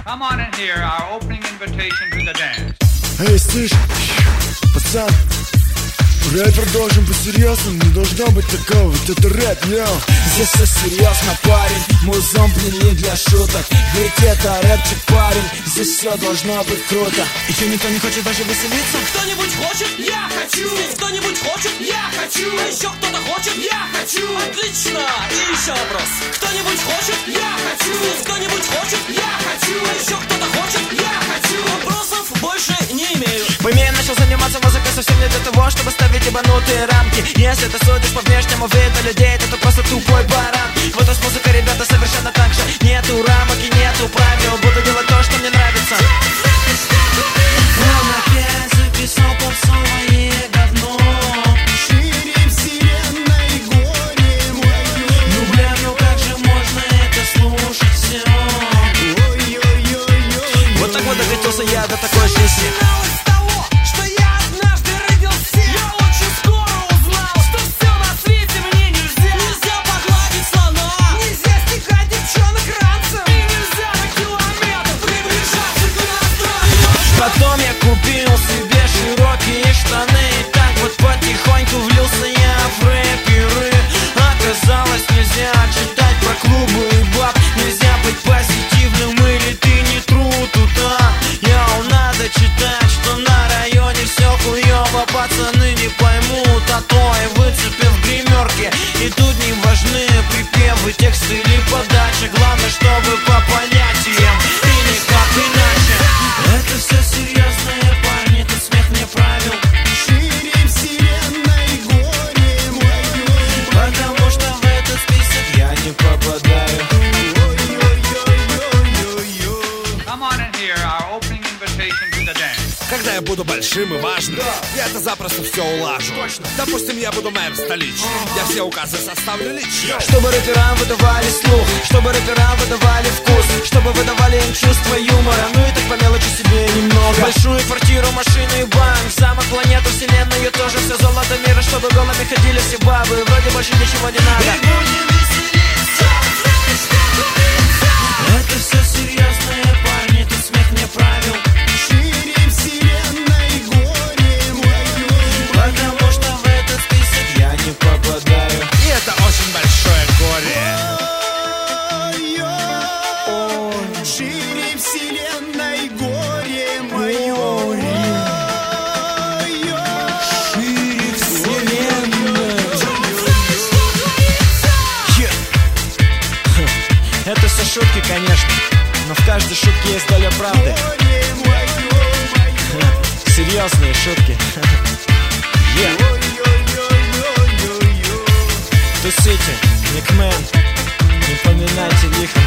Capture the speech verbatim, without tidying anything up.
Come on and hear our opening invitation to the dance. Эй, слышь, пацан, рэп продолжим по-серьезному, не должно быть такого, вот это рэп, йоу. Здесь все серьезно, парень, музон не для шуток. Ведь это рэпчик, парень, здесь все должно быть круто. Еще никто не хочет даже веселиться? Кто-нибудь хочет? Я хочу! Кто-нибудь хочет? Я хочу! А еще кто-то хочет? Я хочу! Отлично! И еще вопрос. Кто-нибудь хочет? Я хочу! Кто-нибудь хочет? Я хочу! А еще кто-то хочет? Я хочу! Вопросов больше не имею. Пойми, начал заниматься музыкой совсем не для того, чтобы ставить ебанутые рамки. Если ты судишь по внешнему виду людей, то ты просто тупой баран. Вот с музыкой, ребята, совершенно так же. Нету рамок и нету правил. Буду делать то, что мне нравится. Он опять записал попсовое говно. Шире вселенной горе мое. Ну бля, ну как же можно это слушать все? Ой-ой-ой-ой. Вот так вот докатился я до такой жизни. Начиналось с того, что я однажды родился. Я очень скоро узнал, что все на свете мне нельзя. Нельзя погладить слона, нельзя стихать девчонок ранцем, и нельзя на километр приближаться к иностранцам. Потом я купил себе широкие штаны. И так вот потихоньку влился я в рэперы. Оказалось, нельзя читать про клубы и баб. Нельзя быть позитивным или ты не тру туда. Йоу, надо читать, что на районе все хуёво. Пацаны не поймут, а то и выцепив гримерки. И тут не важны припевы, тексты или подача. Главное, чтобы по понятиям и никак иначе. Это все серьезные парни, тут смех не правил. Шире вселенной горе мое. Потому что в этот список Я не попадаю. Come on and hear our opening invitation to the dance. Когда я буду большим и важным, я это запросто все улажу. Допустим, я буду мэром столичным. Я все указы составлю лично. Чтобы рэперам выдавали слух, чтобы рэперам выдавали вкус, чтобы выдавали им чувство юмора. Ну и так по мелочи себе немного. Большую квартиру, машину и банк, замок, планету, вселенную, тоже все золото мира. Чтобы голыми ходили все бабы, вроде больше ничего не надо. и будем веселиться. Это все серьезные парни, тут смех не правил. Шире вселенной горе мое. Потому что в этот список Я не попадаю. И это очень большое горе. Ой, шире вселенной горе мое. Шире вселенной. Это все шутки, конечно, но в каждой шутке есть доля правды. Серьезные шутки. Тусите, Никмен, не поминайте лихо.